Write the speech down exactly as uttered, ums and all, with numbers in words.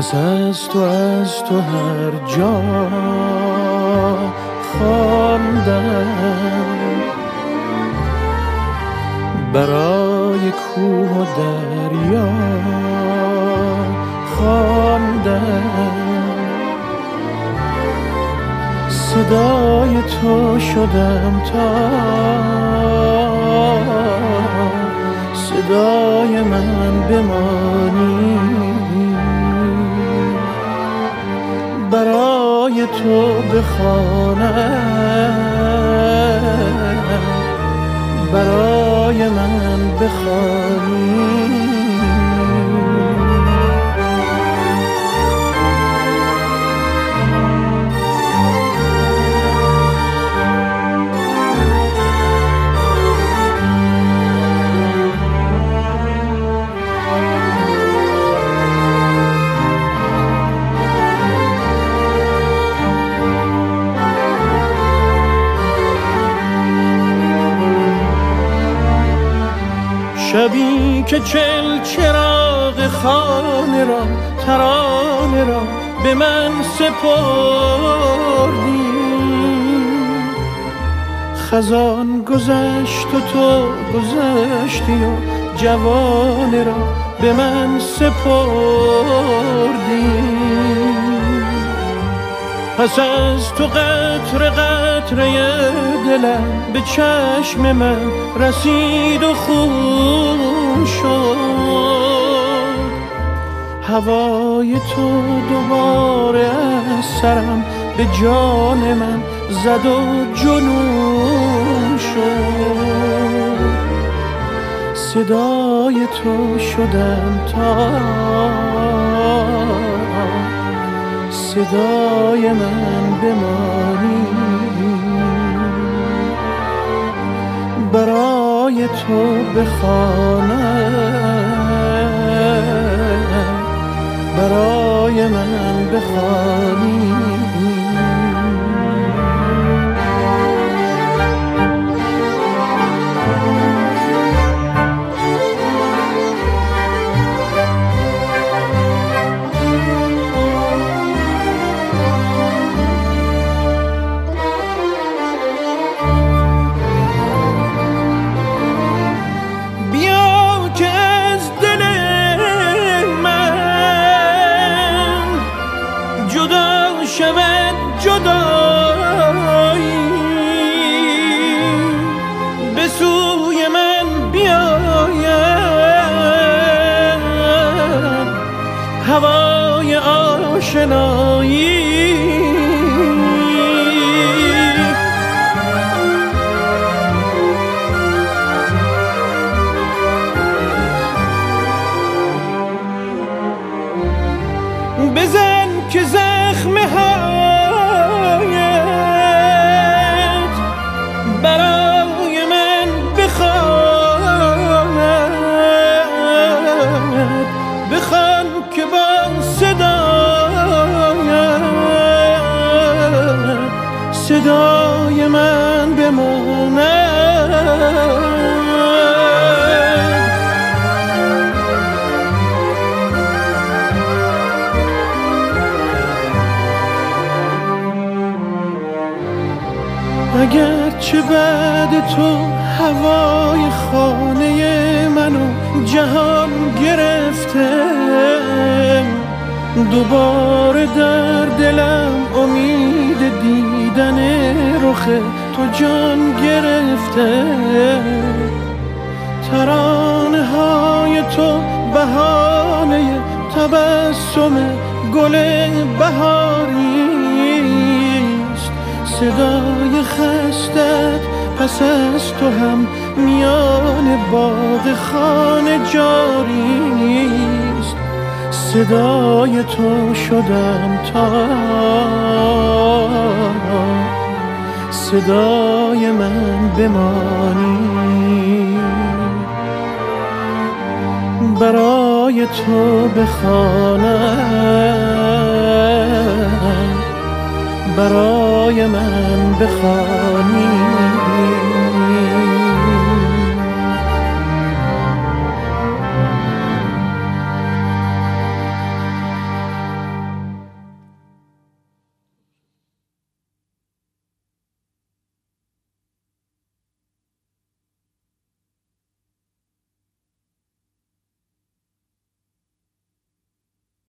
پس از تو از تو هر جا خواندم، برای کوه و دریا خواندم، صدای تو شدم تا صدای من بمانی، برای تو بخوانم، برای من بخوانی. شبی که چل چراغ خانه را ترانه را به من سپردی، خزان گذشت و تو گذشتی و جوانه را به من سپردی. پس از تو قطره قطره دلم به چشم من رسید و خون شد، هوای تو دوباره از سرم به جان من زد و جنون شد، صدای تو شدم تا صدای من بمانی، برای تو بخوانم، برای من بخوانی. شود جدایی به سوی من بیاید هوای آشنایی، بزن که زخم هایت برای من بخواند، بخوان که با صدایت صدای من بماند. اگرچه بعد تو هوای خانه منو جهان گرفته، دوباره در دلم امید دیدن رخ تو جان گرفته، ترانه های تو بهانه تبسم گل بهاری، صدای خستت پس از تو هم میان باغ خانه جاریست، صدای تو شدم تا صدای من بمانی، برای تو بخوانم، برای من بخوانی.